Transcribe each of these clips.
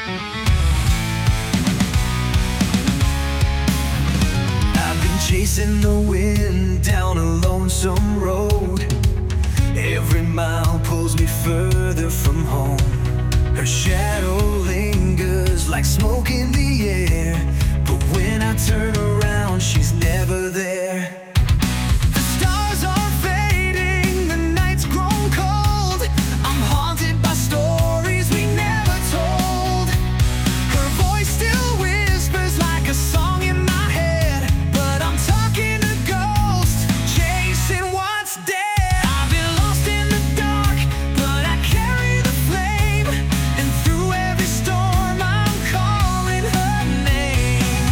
I've been chasing the wind down a lonesome road. Every mile pulls me further from home. Her shadow lingers like smoke in the air, but when I turn around, she's never there. The stars are fading, the night's grown cold. I'm haunted by stories we never told. Her voice still whispers like a song in my head, but I'm talking to ghosts, chasing what's dead. I've been lost in the dark, but I carry the flame, and through every storm I'm calling her name.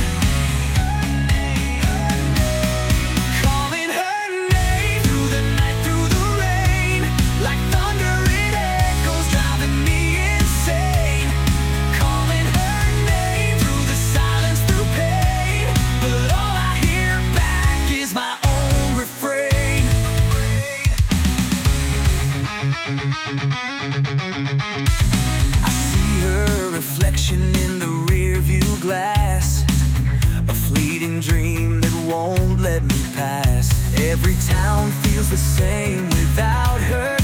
Calling her name. Through the night, through the rain, like thunder it echoes, driving me insane. Calling her name. Through the silence, through pain, but all I hear back is my own refrain. I see her reflection in the rearview glass, a fleeting dream that won't let me pass. Every town feels the same without her